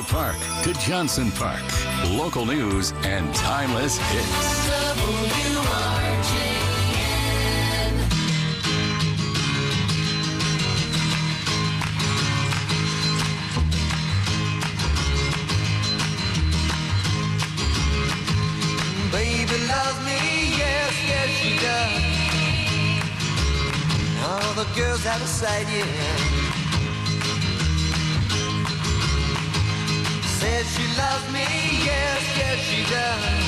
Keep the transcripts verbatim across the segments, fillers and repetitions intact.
Menlo Park to Johnson Park. Local news and timeless hits. W R J N. Baby loves me, yes, yes she does. All the girls out of sight, yeah. Says she loves me, yes, yes she does.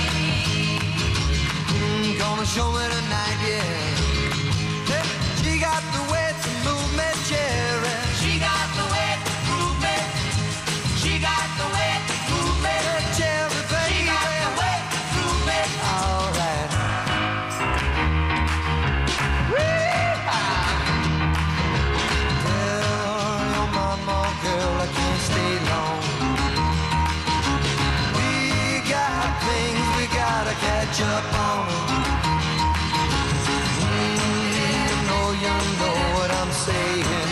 Mm, gonna show me tonight, yeah. Hey, she got the way to move me, cherry. She got the way to move me. She got the way to move me, cherry, baby. She got the way to move me. All right. Wee-ha. Tell your mama, girl, I can't stay long. Things we gotta catch up on. Mm, you know, you know what I'm saying.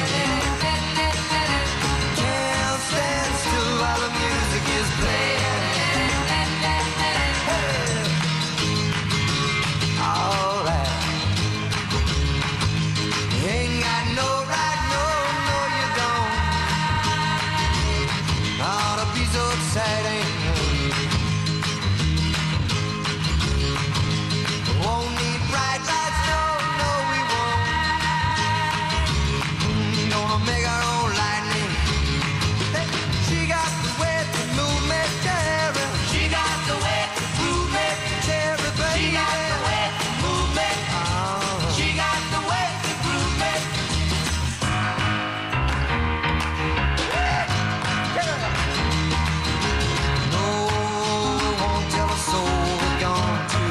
Can't stand still while the music is playing. Hey. All right. You ain't got no right, no, no, you don't. Ought to be so exciting. Won't need bright lights, no, no we won't. Mm, gonna make our own lightning. She got the way to move me, cherry. She got the way to move me, cherry, baby. She got the way to move me. Oh. She got the way to move me. No, we won't tell a soul we're gone to.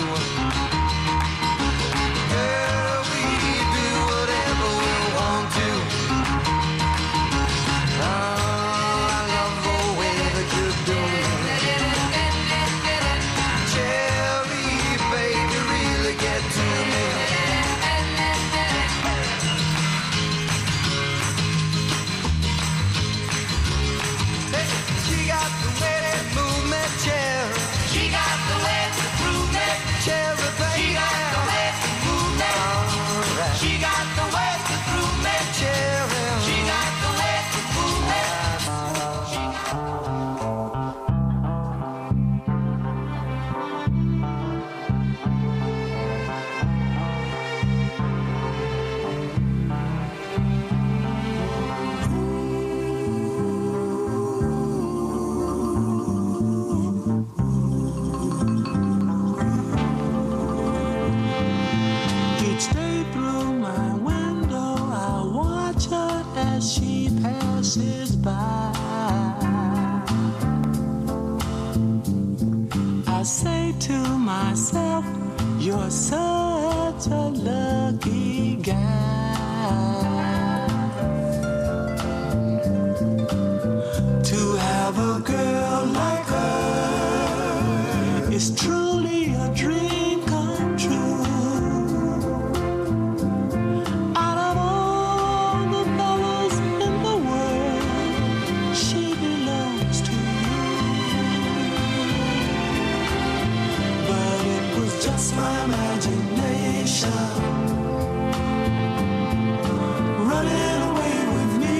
You're such a lucky guy to have a girl like her. Is truly a dream come true. Out of all the fellas in the world, she belongs to you. But it was just my imagination running away with me.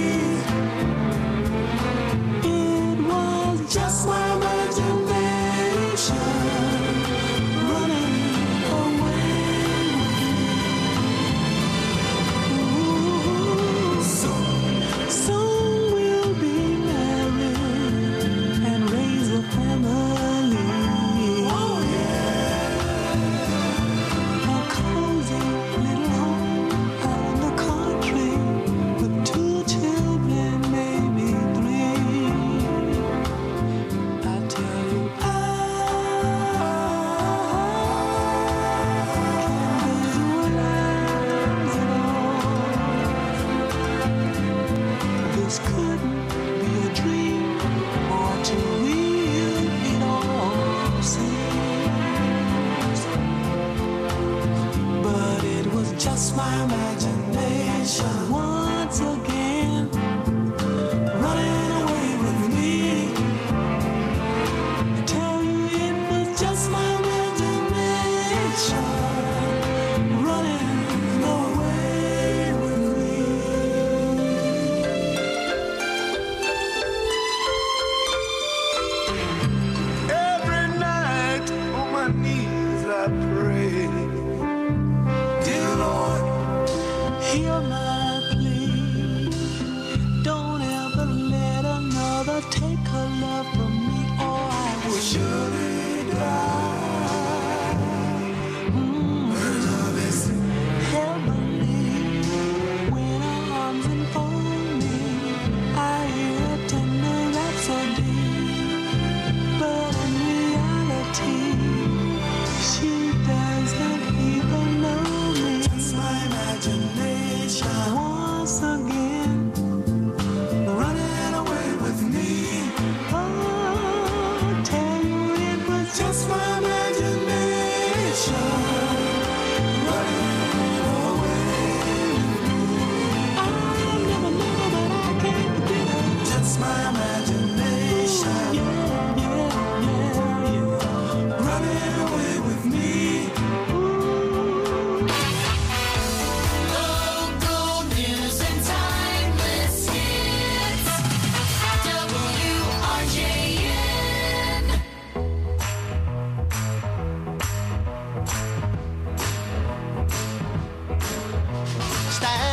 It was just my imagination running away with me. Ooh, soon, soon we'll be married and raise a family. Oh yeah. A cozy little home out in the country with two children, maybe three. I tell you, I can't visualize it all. This couldn't be a dream or too real, it all seems. But it was just my imagination once again running away with me.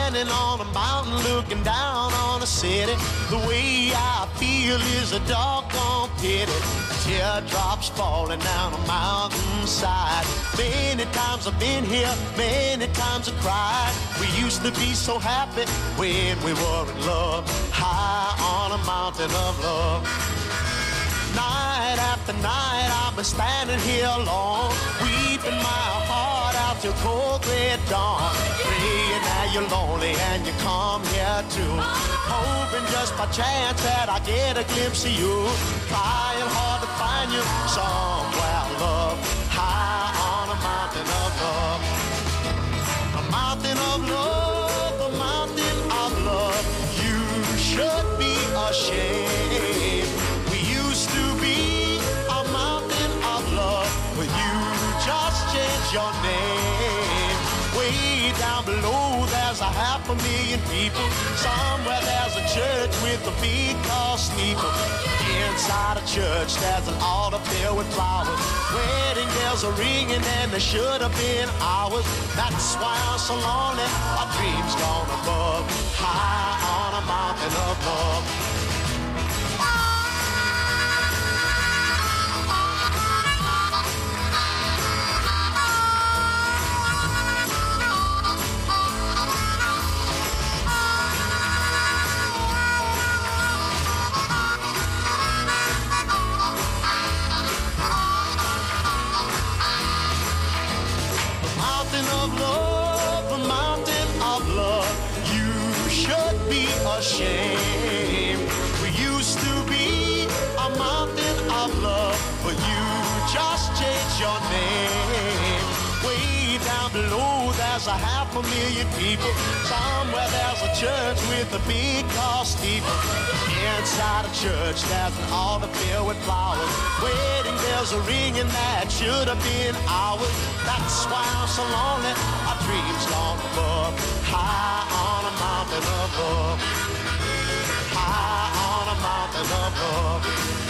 standing on a mountain looking down on a city. The way I feel is a doggone pity. Teardrops falling down a mountainside. Many times I've been here, many times I cried. We used to be so happy when we were in love, high on a mountain of love. Night after night I've been standing here alone, weeping my heart out till cold red dawn. Praying that you're lonely and you come here too, hoping just by chance that I get a glimpse of you. Trying hard to find you somewhere, love, high on a mountain of love. A mountain of love, a mountain of love. You should be ashamed. We used to be a mountain of love, but you just changed your name. Way down below there's a half a million people. Somewhere there's a church with a big tall steeple. Inside a church there's an altar filled with flowers. Wedding bells are ringing and there should have been hours. That's why I'm so lonely, our dreams gone above, high on a mountain of love. Shame. We used to be a mountain of love, but you just changed your name. Way down below there's a half a million people. Somewhere there's a church with a big tall steeple. Inside a church there's an altar filled with flowers. Wedding bells are ringing that should have been ours. That's why I'm so lonely, our dreams gone above, high on a mountain of love. High on a mountain of love.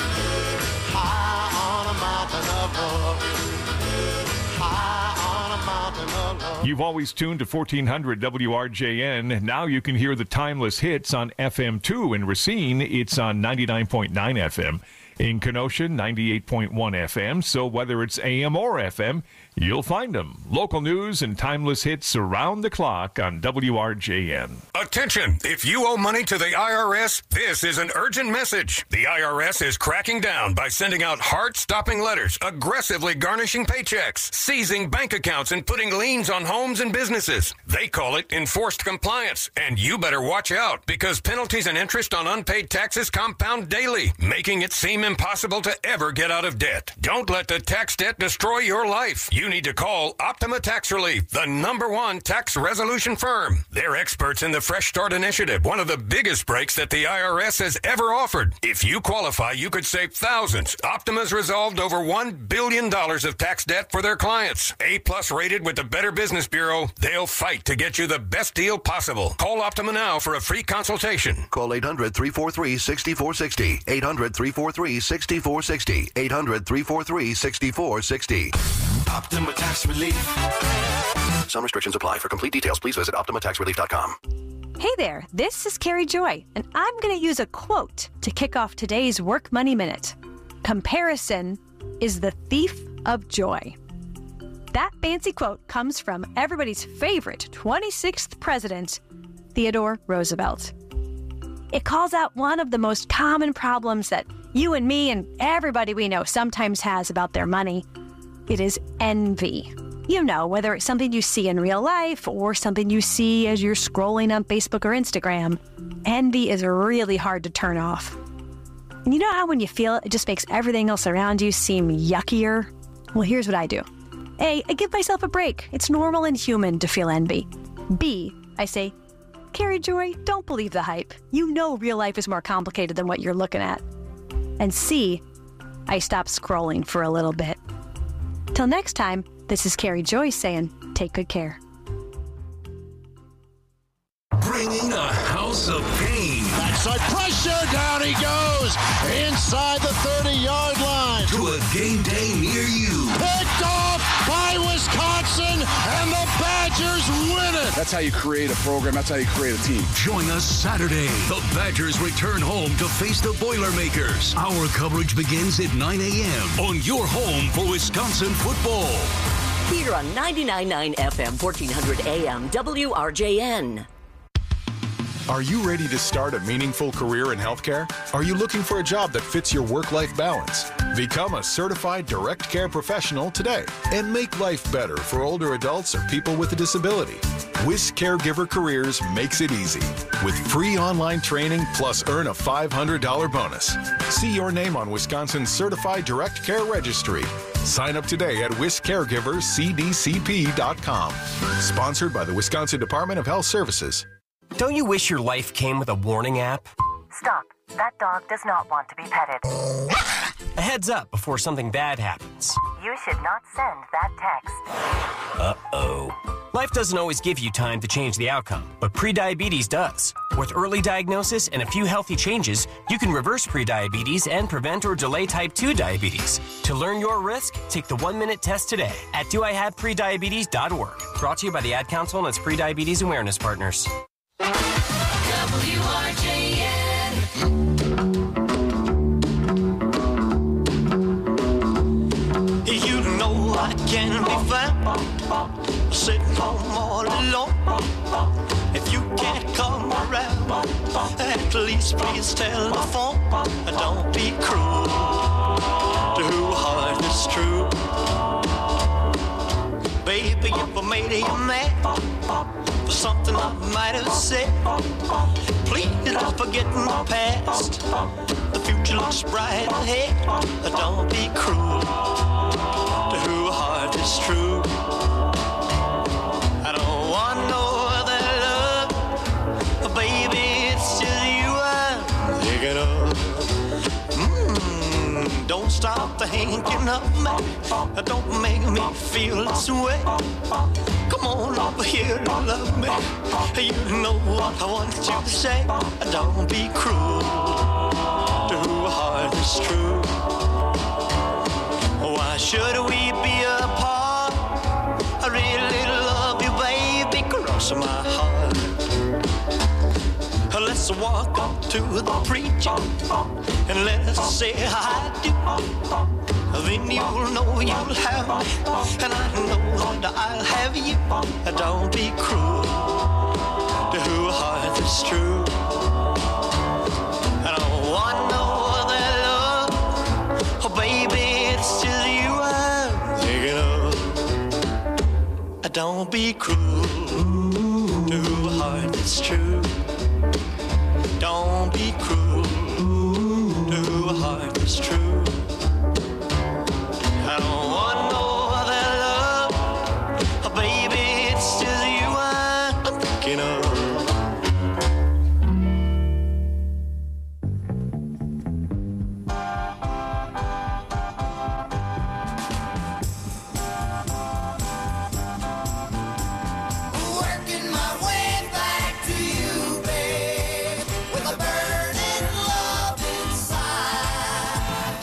High on a mountain of love. High on a mountain of love. You've always tuned to fourteen hundred W R J N. Now you can hear the timeless hits on F M two. In Racine, it's on ninety-nine point nine F M. In Kenosha, ninety-eight point one F M. So whether it's A M or F M, you'll find them. Local news and timeless hits around the clock on W R J N. Attention! If you owe money to the I R S, this is an urgent message. The I R S is cracking down by sending out heart-stopping letters, aggressively garnishing paychecks, seizing bank accounts, and putting liens on homes and businesses. They call it enforced compliance, and you better watch out because penalties and interest on unpaid taxes compound daily, making it seem impossible to ever get out of debt. Don't let the tax debt destroy your life. You need to call Optima Tax Relief, the number one tax resolution firm. They're experts in the Fresh Start Initiative, one of the biggest breaks that the I R S has ever offered. If you qualify, you could save thousands. Optima's resolved over one billion dollars of tax debt for their clients. A-plus rated with the Better Business Bureau, they'll fight to get you the best deal possible. Call Optima now for a free consultation. Call eight hundred, three four three, six four six zero. eight hundred, three four three, six four six zero. eight hundred, three four three, six four six zero. Optima Tax Relief. Some restrictions apply. For complete details, please visit optima tax relief dot com. Hey there, this is Carrie Joy, and I'm going to use a quote to kick off today's Work Money Minute. Comparison is the thief of joy. That fancy quote comes from everybody's favorite twenty-sixth president, Theodore Roosevelt. It calls out one of the most common problems that you and me and everybody we know sometimes has about their money. It is envy. You know, whether it's something you see in real life or something you see as you're scrolling on Facebook or Instagram, envy is really hard to turn off. And you know how when you feel it, it just makes everything else around you seem yuckier? Well, here's what I do. A, I give myself a break. It's normal and human to feel envy. B, I say, Carrie Joy, don't believe the hype. You know real life is more complicated than what you're looking at. And C, I stop scrolling for a little bit. Till next time, this is Carrie Joy saying, take good care. Bringing a house of pain. Backside pressure, down he goes, inside the thirty-yard line. To a game day near you. Picked off by Wisconsin, and the Badgers win it. The That's how you create a program. That's how you create a team. Join us Saturday. The Badgers return home to face the Boilermakers. Our coverage begins at nine a.m. on your home for Wisconsin football. Here on ninety-nine point nine F M, fourteen hundred A M, W R J N. Are you ready to start a meaningful career in healthcare? Are you looking for a job that fits your work-life balance? Become a certified direct care professional today and make life better for older adults or people with a disability. WIS Caregiver Careers makes it easy with free online training plus earn a five hundred dollars bonus. See your name on Wisconsin's Certified Direct Care Registry. Sign up today at wis caregivers c d c p dot com. Sponsored by the Wisconsin Department of Health Services. Don't you wish your life came with a warning app? Stop. That dog does not want to be petted. A heads up before something bad happens. You should not send that text. Uh-oh. Life doesn't always give you time to change the outcome, but prediabetes does. With early diagnosis and a few healthy changes, you can reverse prediabetes and prevent or delay type two diabetes. To learn your risk, take the one-minute test today at do I have prediabetes dot org. Brought to you by the Ad Council and its prediabetes awareness partners. W R J N. You know I can be found sitting home all alone. If you can't come around, at least please tell the phone. Don't be cruel to who heart is true. Baby, if I made you mad for something I might have said, please don't forget the past. The future looks bright ahead. Don't be cruel to who heart is true. I don't want no other love, baby, it's just you I'm thinking of. Mm, don't stop thinking of me. Don't make me feel this way. Come on over here and love me. You know what I want you to say. Don't be cruel to who heart is true. Why should we be apart? I really love you, baby, cross my heart. Let's walk up to the preacher and let's say I do. Then you'll know you'll have me, and I know that I'll have you. Don't be cruel to who heart is true. I don't want no other love, oh baby, it's just you I'm thinking of. Don't be cruel to who heart is true. Don't be cruel to who heart is true. I don't want no other love, oh, baby, it's just you I'm thinking of. Working my way back to you, babe, with a burning love inside.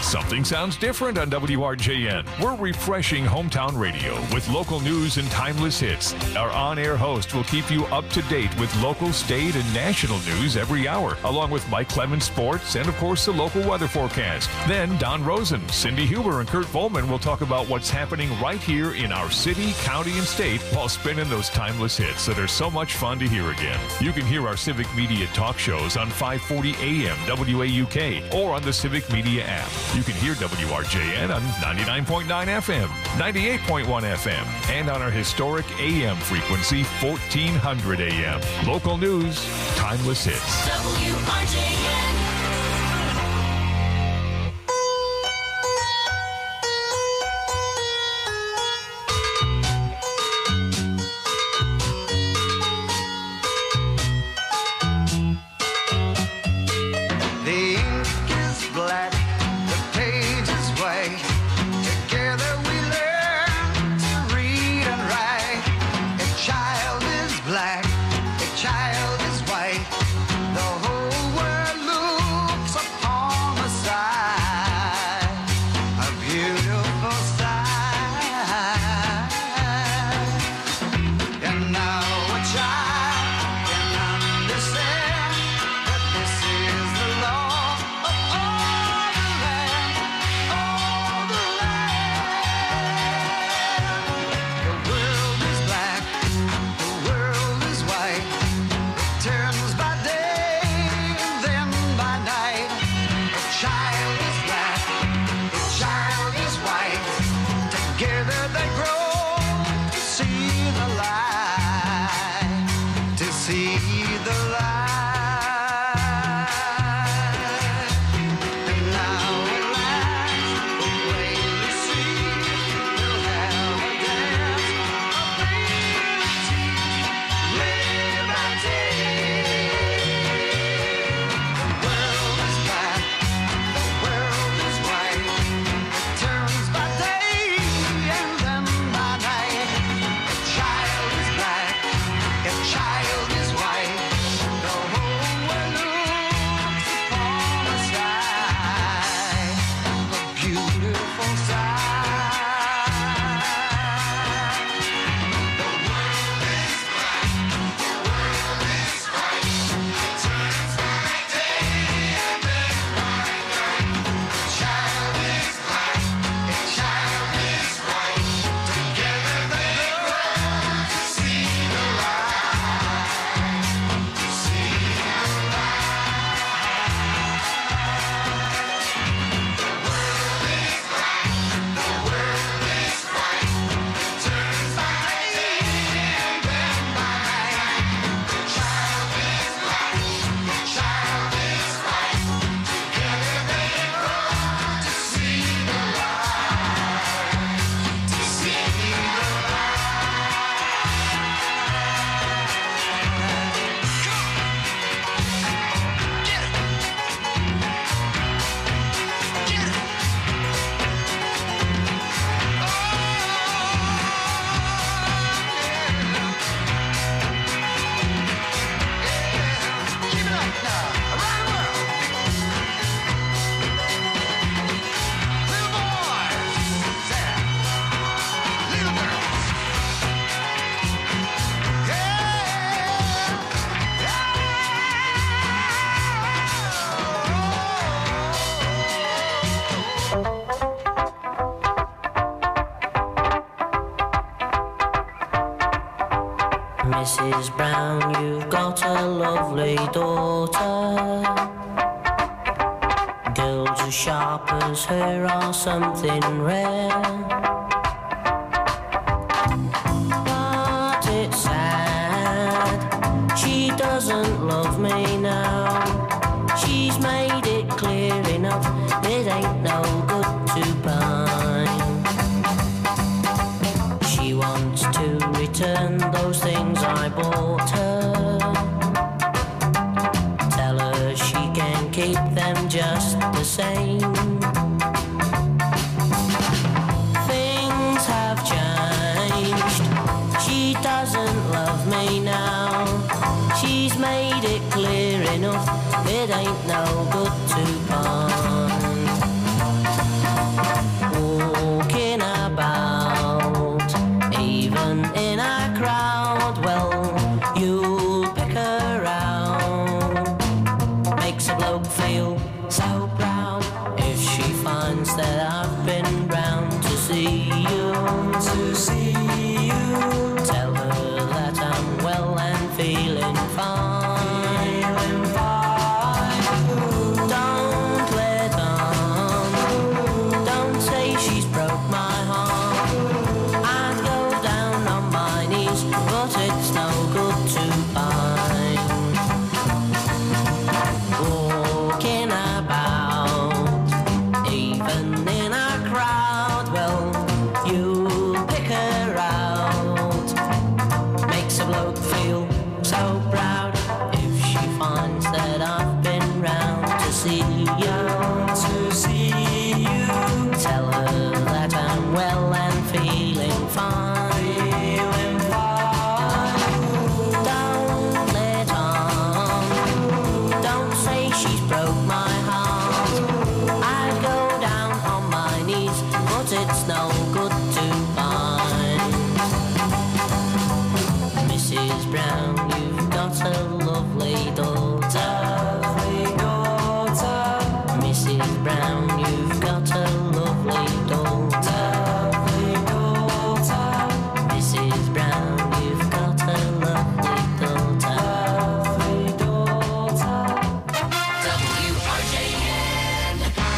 Something sounds different on W R J N. We're refreshing hometown radio with local news and timeless hits. Our on-air host will keep you up to date with local, state, and national news every hour, along with Mike Clemens Sports and, of course, the local weather forecast. Then Don Rosen, Cindy Huber, and Kurt Volman will talk about what's happening right here in our city, county, and state while spinning those timeless hits that are so much fun to hear again. You can hear our Civic Media talk shows on five forty A M W A U K or on the Civic Media app. You can hear W R J N on ninety-nine point nine F M, ninety-eight point one F M, and on our historic A M frequency, fourteen hundred A M. Local news, timeless hits. W R J N. Missus Brown, you've got a lovely daughter. Girls as sharp as her are something rare. But it's sad, she doesn't love me now. She's made it clear enough, it ain't no good to pine. She wants to return those things I bought her. Tell her she can keep them just the same. Things have changed, she doesn't love me now. She's made it clear enough, it ain't no good to pine. so proud if she finds that I've been round to see you, to see you. Tell her that I'm well and feeling fine, feeling fine. Don't let on, don't say she's broke my heart. I'd go down on my knees, but it's no good to find. Missus Brown, you've got a lovely daughter, lovely daughter. Missus Brown, you've got a lovely daughter, lovely daughter. Missus Brown, you've got a lovely daughter, lovely daughter. W R J N.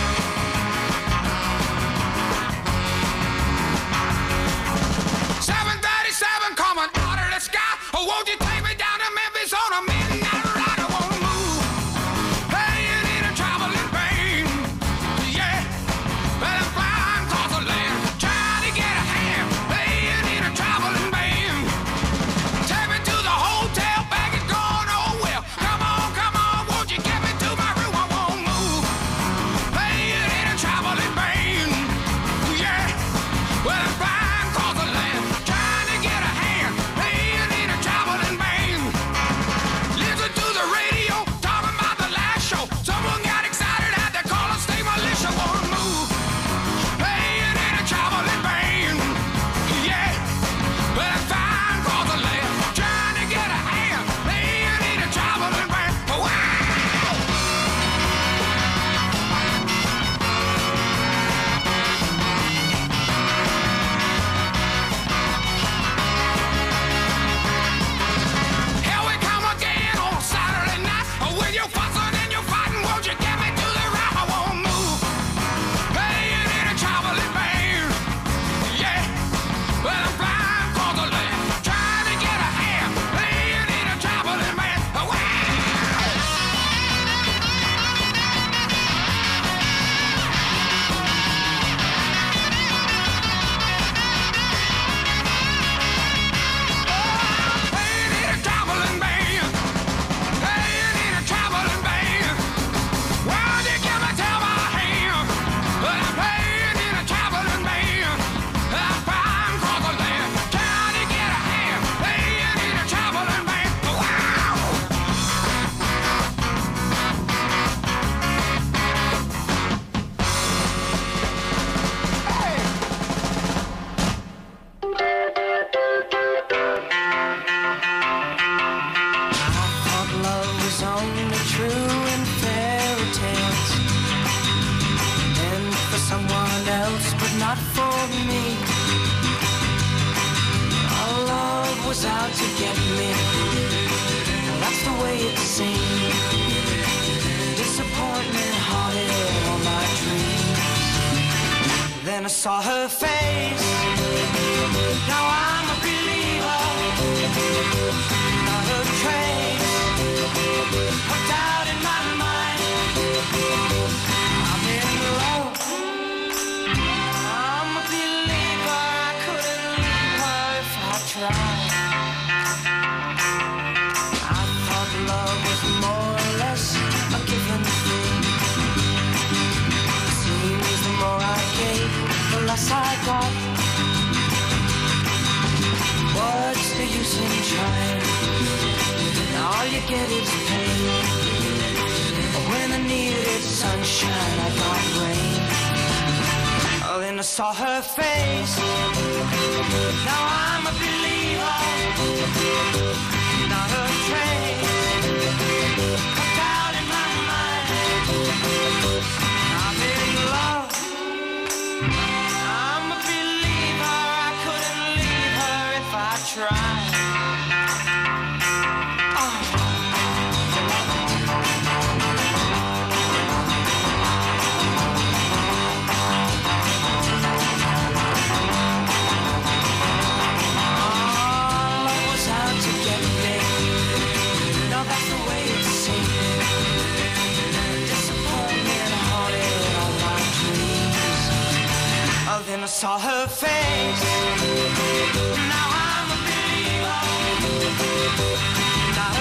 seven thirty-seven coming out of the sky. Oh, won't you take me down to Memphis on a midnight ride? I won't move, paying in a traveling pain. Yeah, but I'm flying across the land, trying to get a hand, paying in a traveling band. Take me to the hotel, baggage gone, oh well. Come on, come on, won't you get me to my room? I won't move, paying in a traveling band. Yeah, well I'm flying across the land, trying to get a hand, paying in a traveling band. Listen to the radio, talking about the last show. Someone got excited, had to call a state militia. Won't move, paying in a traveling band. Yeah, but I'm flying across the land, trying to get a hand, paying in a traveling band. Wow! Here we come again on Saturday night. With your fussing and your fighting, won't you get me to the right? I won't move, paying in a traveling band. Yeah, well I'm flying across the land, trying to get a hand, paying in a traveling band. Wow! Paying in a traveling band, paying in a traveling band. Why'd you give me till my hand? But I'm paying in a traveling band. I'm flying across the land, trying to get a hand, paying in a traveling band. Wow! Thought love was only true in fairy tales, and for someone else, but not for me. Our love was out to get me, that's the way it seemed. Disappointment haunted all my dreams. Then I saw her face, now I'm a believer. Not a trace of doubt in my mind. I'm in love, I'm a believer. I couldn't leave her if I tried. I thought love was more or less a given thing. Seems the more I gave, the less I got. What's the use in trying? All you get is pain. When I needed sunshine, I got rain. Oh, then I saw her face. Now I'm a believer. Not a trace of doubt in my mind. I'm in love, I'm a believer. I couldn't leave her if I tried. Then I saw her face. Now I'm a believer. Not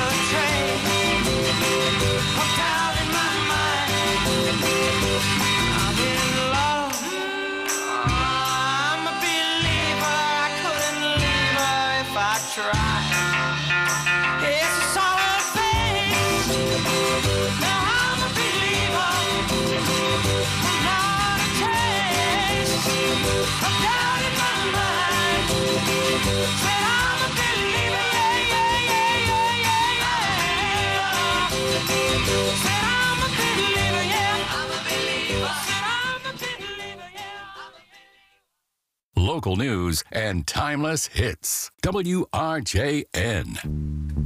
local news, and timeless hits. W R J N.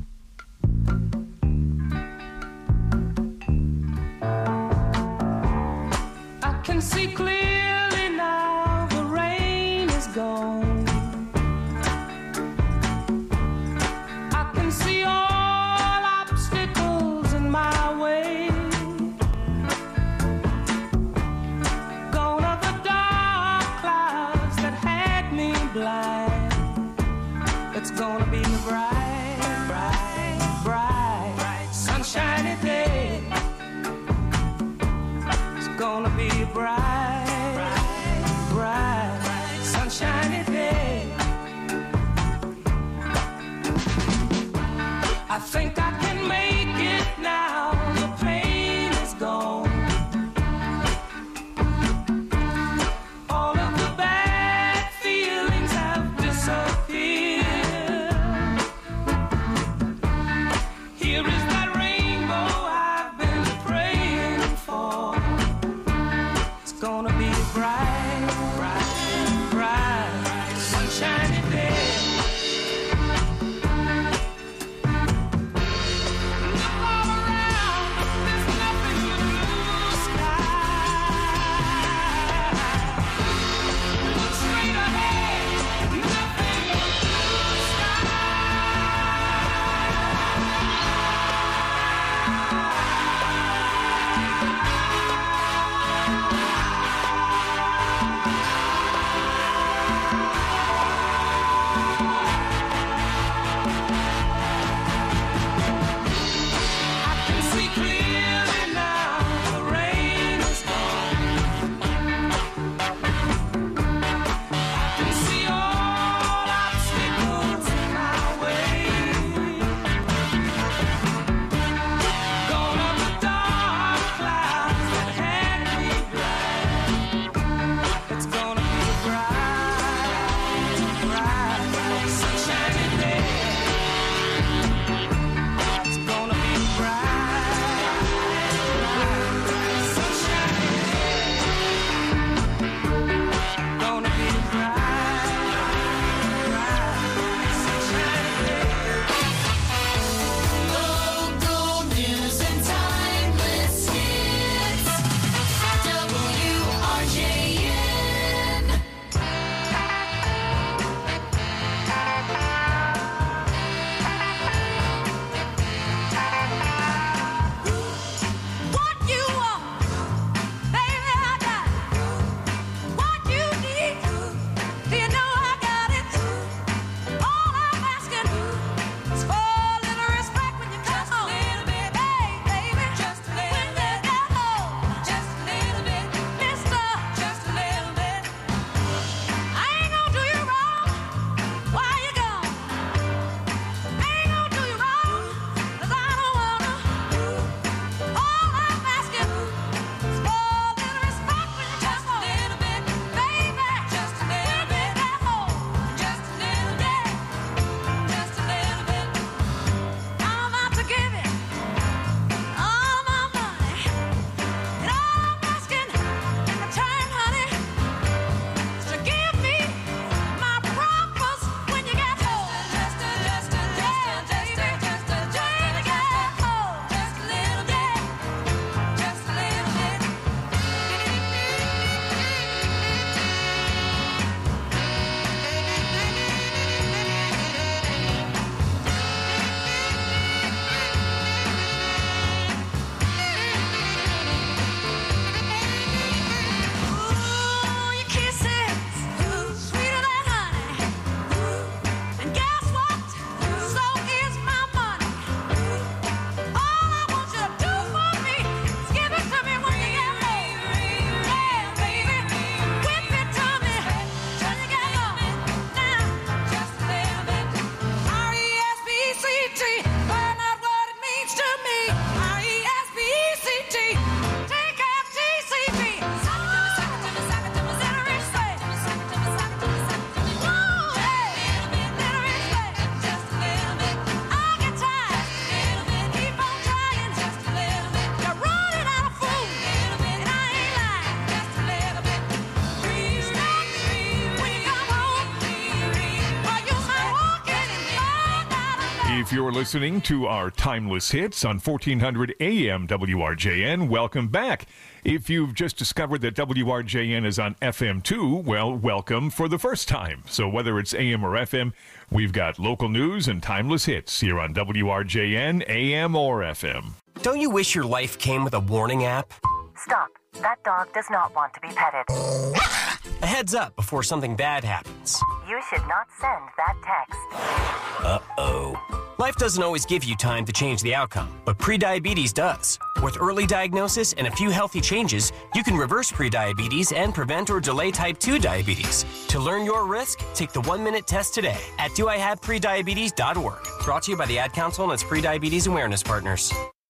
I can see clearly now, the rain is gone. I can see all obstacles in my way. Gone are the dark clouds that had me blind. It's gonna be a bright, bright, bright, bright, sunshiny day. It's gonna be a bright, bright, bright, sunshiny day. I think I can make it now. The pain is gone. All of the bad feelings have disappeared. Here is that rainbow I've been praying for. It's gonna be a bright, bright, bright, sunshiny day. you're listening to our Timeless Hits on fourteen hundred A M W R J N, welcome back. If you've just discovered that W R J N is on F M too, well, welcome for the first time. So whether it's A M or F M, we've got local news and timeless hits here on W R J N, A M or F M. Don't you wish your life came with a warning app? Stop. That dog does not want to be petted. A heads up before something bad happens. You should not send that text. Uh-oh. Life doesn't always give you time to change the outcome, but prediabetes does. With early diagnosis and a few healthy changes, you can reverse prediabetes and prevent or delay type two diabetes. To learn your risk, take the one-minute test today at do I have prediabetes dot org. Brought to you by the Ad Council and its prediabetes awareness partners.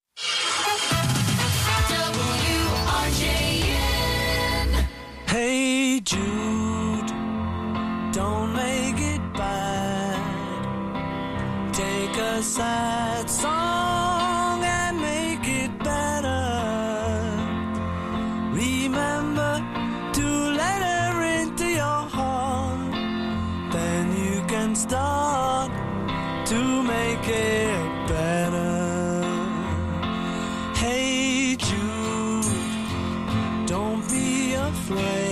Hey Jude, don't make it bad. Take a sad song and make it better. Remember to let her into your heart. Then you can start to make it better. Hey Jude, don't be afraid.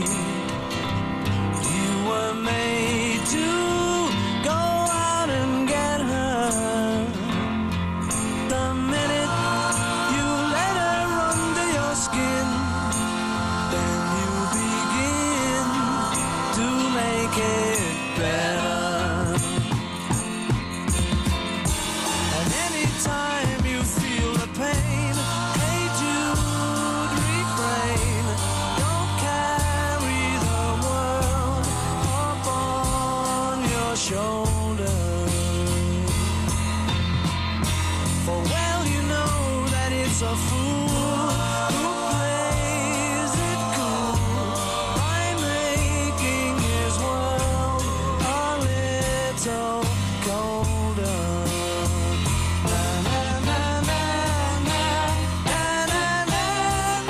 You were made to go out and get her. The minute you let her under your skin, then you begin to make it better. And anytime you feel the pain, hey Jude, refrain. Don't carry the world up on your shoulder. For well you know that it's a fool who plays it cool by making his world a little colder. Na, na, na, na, na, na, na,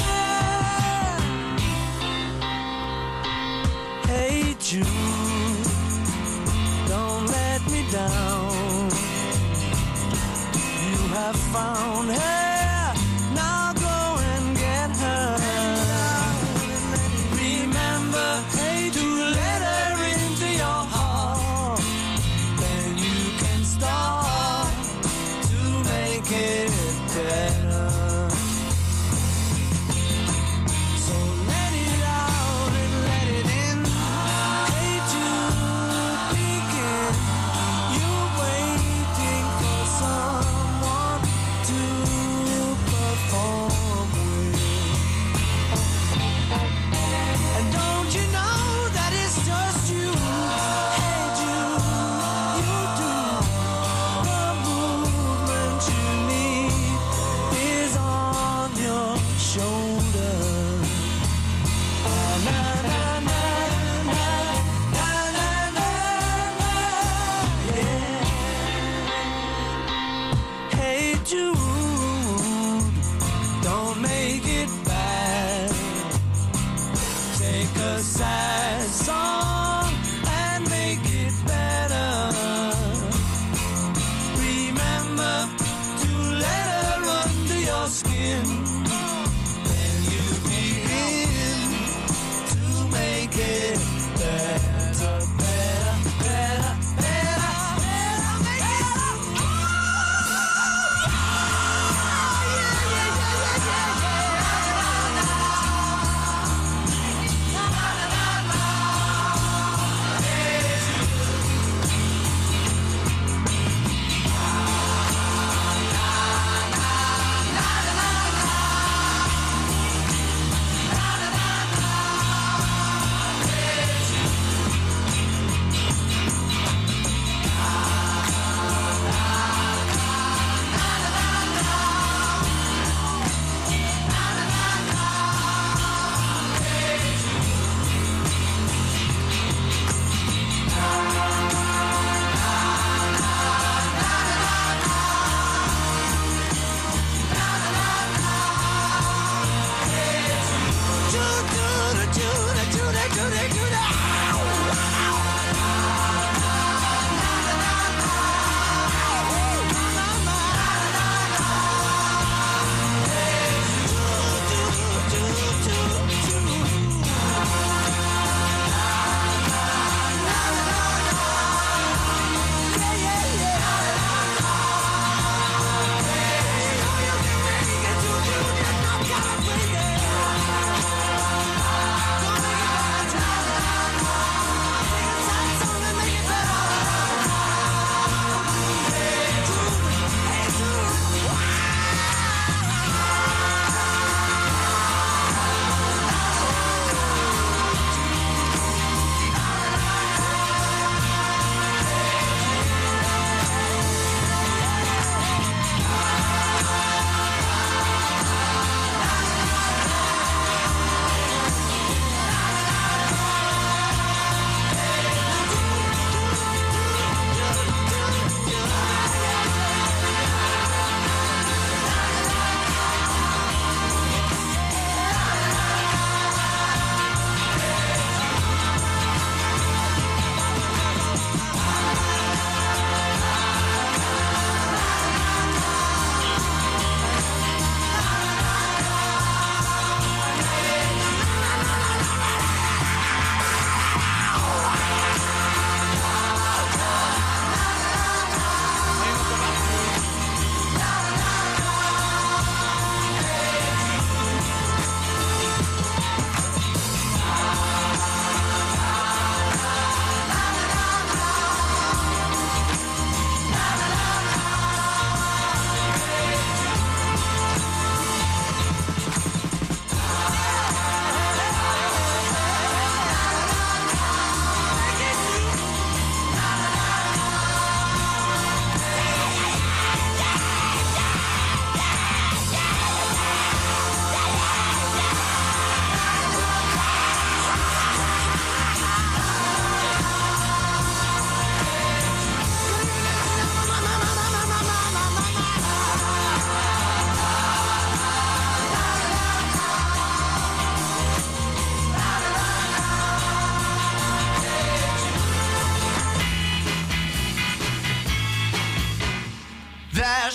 na. Hey Jude, don't let me down. You have found her, now go and get her. Remember, hey, to let her into your heart. Then you can start to make it better. So let it out and let it in. Hey Jude, begin. You're waiting for someone to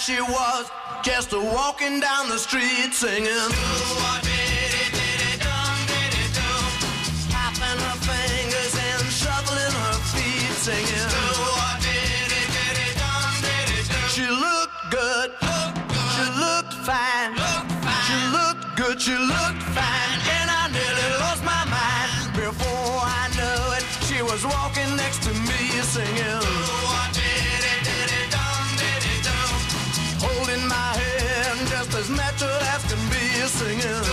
she was just a walking down the street singing. Tapping her fingers and shuffling her feet singing. She looked good. She looked fine. She looked good. She looked fine. And I nearly lost my mind. Before I knew it, she was walking next to me singing. Holding my hand just as natural as can be singing.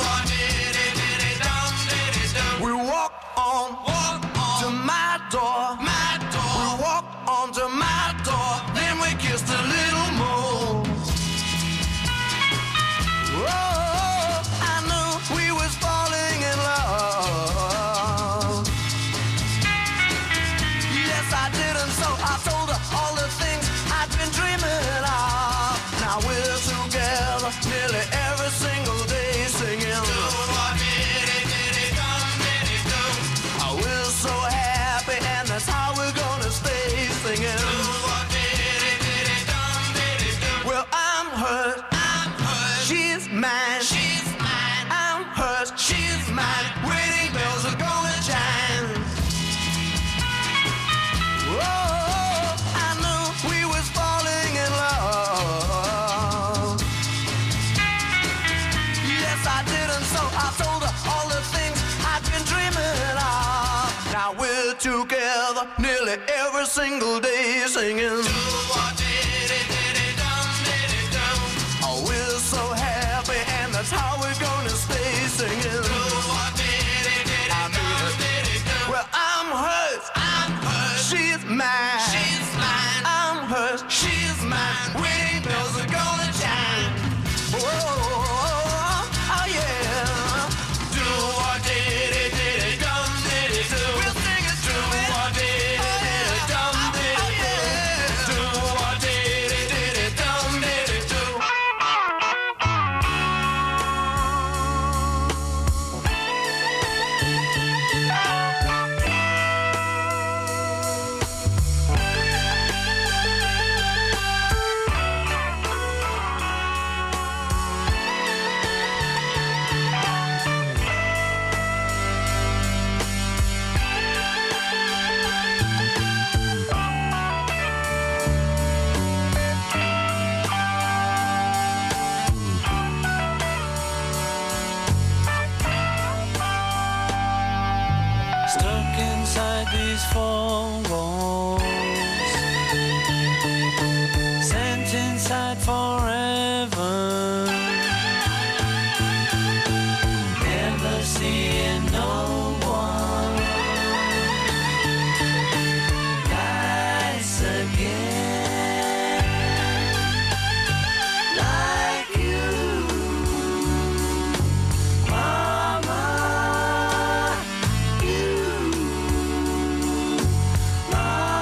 We walked on, to my door. We walked on to my door. Then we kissed a little more. Oh, I knew we was falling in love. Yes, I did, and so I told her all the things I'd been dreaming of. Now we're together nearly every single day singing. Oh, we're so happy, and that's how we're gonna stay singing. Well, I'm hers, I'm hers. She's mine, she's mine. I'm hers, she's mine. Wedding bells are gonna chime. Oh, I knew we was falling in love. Yes, I did, and so I told her all the things I'd been dreaming of. Now we're together nearly every single day singing. Oh, we're so happy, and that's how we're gonna stay singing. I mean, well, I'm hers, I'm hers. She's mine, she's mine. I'm hers, she's mine. Wedding bells are gonna chime. Oh, oh yeah. Do what did it, did it, dum did it do. We'll sing it through. Do what did it, did it, dum did it do. Do what did it, did it, dum did it do. Stuck inside these four walls, sent inside forever, never seeing no one nice again, like you, Mama. Mama.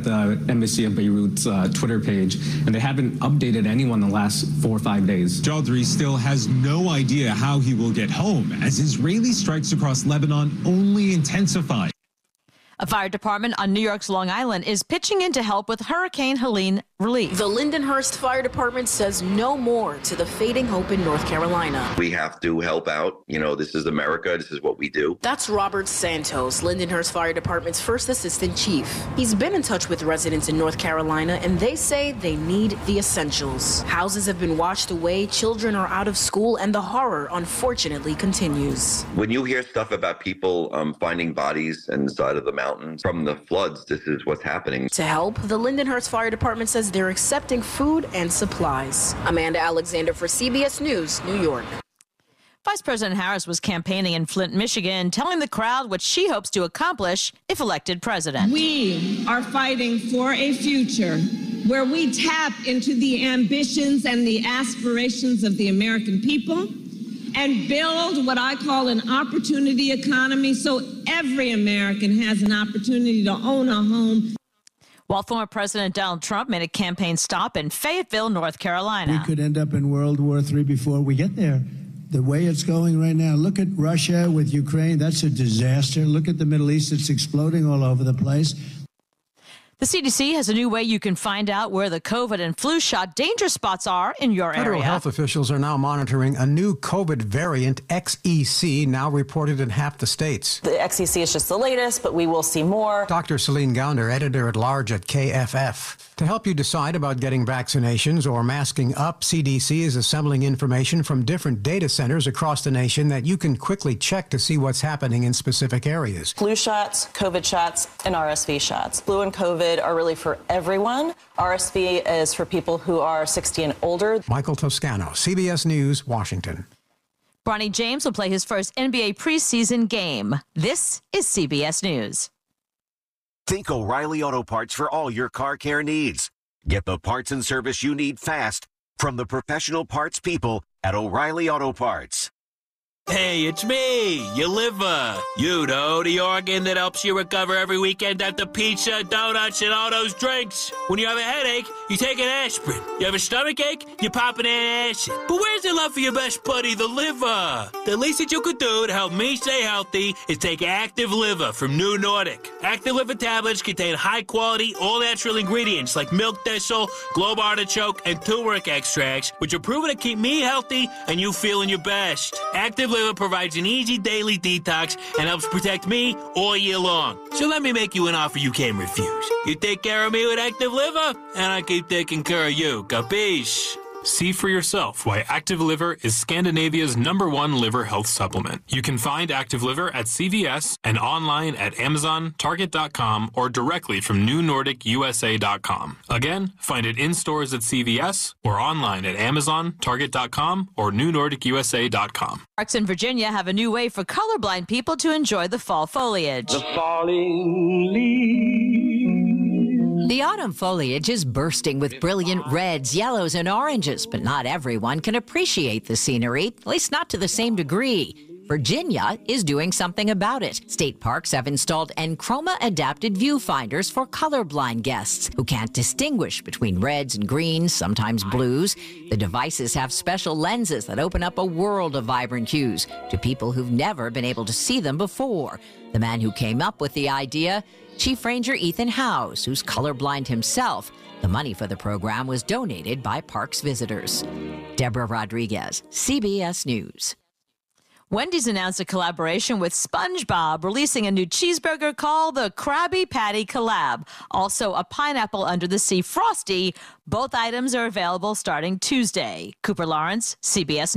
at the Embassy of Beirut's uh, Twitter page, and they haven't updated anyone the last four or five days. Chaudhry still has no idea how he will get home, as Israeli strikes across Lebanon only intensify. A fire department on New York's Long Island is pitching in to help with Hurricane Helene relief. The Lindenhurst Fire Department says no more to the fading hope in North Carolina. We have to help out. You know, this is America. This is what we do. That's Robert Santos, Lindenhurst Fire Department's first assistant chief. He's been in touch with residents in North Carolina, and they say they need the essentials. Houses have been washed away, children are out of school, and the horror, unfortunately, continues. When you hear stuff about people um, finding bodies inside of the mountains from the floods, this is what's happening. To help, the Lindenhurst Fire Department says they're accepting food and supplies. Amanda Alexander for C B S News, New York. Vice President Harris was campaigning in Flint, Michigan, telling the crowd what she hopes to accomplish if elected president. We are fighting for a future where we tap into the ambitions and the aspirations of the American people and build what I call an opportunity economy so every American has an opportunity to own a home. While former President Donald Trump made a campaign stop in Fayetteville, North Carolina. We could end up in World War Three before we get there. The way it's going right now, look at Russia with Ukraine. That's a disaster. Look at the Middle East. It's exploding all over the place. The C D C has a new way you can find out where the COVID and flu shot danger spots are in your Federal area. health officials are now monitoring a new COVID variant, X E C, now reported in half the states. The X E C is just the latest, but we will see more. Doctor Celine Gounder, editor-at-large at K F F. To help you decide about getting vaccinations or masking up, C D C is assembling information from different data centers across the nation that you can quickly check to see what's happening in specific areas. Flu shots, COVID shots, and R S V shots. Flu and COVID are really for everyone. R S V is for people who are sixty and older. Michael Toscano, C B S News, Washington. Bronny James will play his first N B A preseason game. This is C B S News. Think O'Reilly Auto Parts for all your car care needs. Get the parts and service you need fast from the professional parts people at O'Reilly Auto Parts. Hey, it's me, your liver. You know, the organ that helps you recover every weekend after pizza, donuts, and all those drinks. When you have a headache, you take an aspirin. You have a stomach ache, you pop an antacid. But where's the love for your best buddy, the liver? The least that you could do to help me stay healthy is take Active Liver from New Nordic. Active Liver tablets contain high-quality, all-natural ingredients like milk thistle, globe artichoke, and turmeric extracts, which are proven to keep me healthy and you feeling your best. Active Liver provides an easy daily detox and helps protect me all year long. So let me make you an offer you can't refuse. You take care of me with Active Liver, and I keep taking care of you. Capiche? See for yourself why Active Liver is Scandinavia's number one liver health supplement. You can find Active Liver at C V S and online at Amazon, Target dot com, or directly from New Nordic U S A dot com. Again, find it in stores at C V S or online at Amazon, Target dot com, or New Nordic U S A dot com. Parks in Virginia have a new way for colorblind people to enjoy the fall foliage. The falling leaves. The autumn foliage is bursting with brilliant reds, yellows, and oranges, but not everyone can appreciate the scenery, at least not to the same degree. Virginia is doing something about it. State parks have installed Enchroma-adapted viewfinders for colorblind guests who can't distinguish between reds and greens, sometimes blues. The devices have special lenses that open up a world of vibrant hues to people who've never been able to see them before. The man who came up with the idea, Chief Ranger Ethan Howes, who's colorblind himself. The money for the program was donated by parks visitors. Deborah Rodriguez, C B S News. Wendy's announced a collaboration with SpongeBob, releasing a new cheeseburger called the Krabby Patty Collab. Also, a pineapple under the sea Frosty. Both items are available starting Tuesday. Cooper Lawrence, C B S News.